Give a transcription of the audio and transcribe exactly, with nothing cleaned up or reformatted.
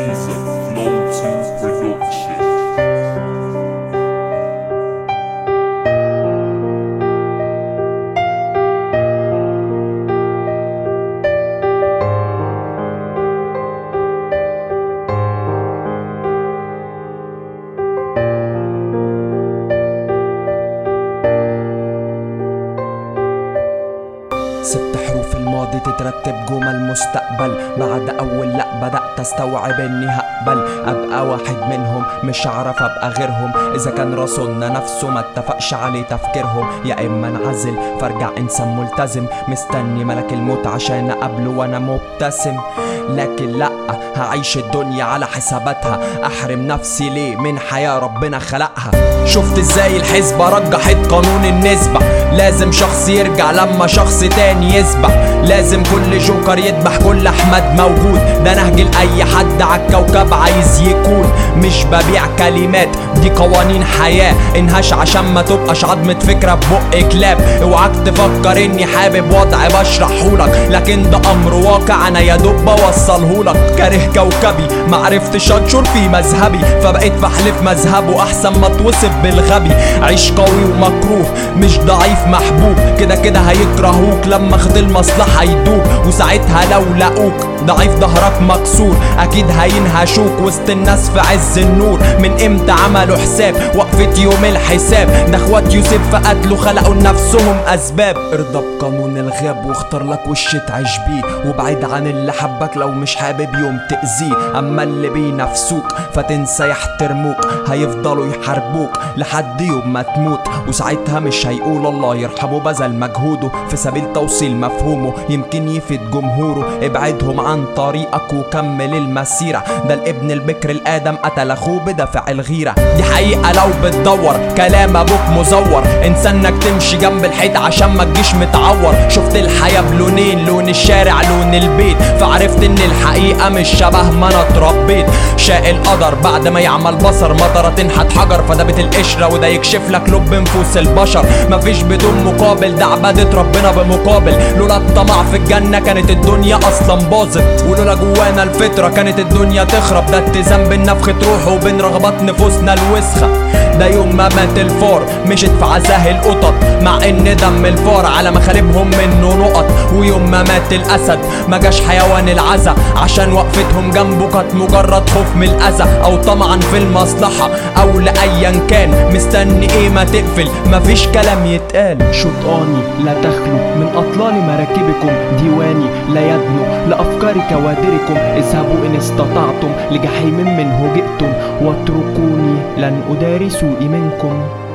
Caesar, Flow two Production. ست حروف الماضي تترتب جمل مستقبل. بعد اول لا بدأت استوعب اني هقبل ابقى واحد منهم، مش هعرف ابقى غيرهم. اذا كان رسولنا نفسه ما اتفقش عليه تفكيرهم، يا اما انعزل فارجع انسان ملتزم مستني ملك الموت عشان اقابله وانا مبتسم. لكن لا، هعيش الدنيا على حساباتها، احرم نفسي ليه من حياة ربنا خلقها. شفت ازاي الحسبة رجحت قانون النسبة، لازم شخص يرجع لما شخص تاني يسبق، لازم كل جوكر يذبح كل احمد موجود. ده نهج لاي حد عالكوكب عايز يكون، مش ببيع كلمات دي قوانين حياة. انهاش عشان ما تبقاش عضمة فكرة ببق كلاب. اوعاك تفكر اني حابب وضع بشرحهولك، لكن ده امر واقع انا يدوب بوصلهولك. كاره كوكبي معرفتش انشر في مذهبي، فبقيت بحلف مذهبه احسن ما توصف بالغبي. عيش قوي ومكروه مش ضعيف محبوب، كده كده هيكرهوك لما خد المصلحة يدوب. وساعتها لو لقوك ضعيف ظهرك مكسور، اكيد هينهشوك وسط الناس في عز النور. من امتى عملوا حساب وقفة يوم الحساب؟ ده اخوات يوسف فقتلوا خلقوا لنفسهم اسباب. ارضى بقانون الغاب واختار لك وش تعيش بيه، وابعد عن اللي حبك لو مش حابب يوم تأذيه. اما اللي بينافسوك فتنسى يحترموك، هيفضلوا يحاربوك لحد يوم ما تموت. وساعتها مش هيقول الله يرحمه بذل مجهوده في سبيل توصيل مفهومه، يمكن يفيد جمهوره. ابعدهم عن طريقك وكمل المسيرة، ده الابن البكر الادم قتل اخوه بدافع الغيرة. دي حقيقة لو بتدور كلام ابوك مزور، انسى انك تمشي جنب الحيط عشان ما تجيش متعور. شفت الحياة بلونين، لون الشارع لون البيت، فعرفت ان الحقيقة مش شبه ما انا اتربيت. شاء القدر بعد ما يعمل بصر مطرة تنحت حجر، فدابت القشرة وده يكشف لك لب نفوس البشر. مفيش بدون مقابل، ده عبادة ربنا بمقابل. لولا الطمع في الجنة كانت الدنيا اصلا باظت، ولولا جوانا الفطرة كانت الدنيا تخرب. ده اتزان بين نفخة روحه وبين رغبات نفوسنا الوسخة. ده يوم ما مات الفار مشت في عزاه القطط، مع ان دم الفار على مخالبهم منه نقط. ويوم ما مات الاسد ما جاش حيوان العزا، عشان وقفتهم جنبه كانت مجرد خوف من الاذى، او طمعا في المصلحة او لايا كان. مستني ايه ما تقفل مفيش كلام يتقال. شطاني لا تخلو من اطلال مراكبكم، ديواني لا يدنو لافكار كوادركم. اذهبوا ان استطعتم لجحيم منه جئتم، واتركوني لن اداري سوء منكم.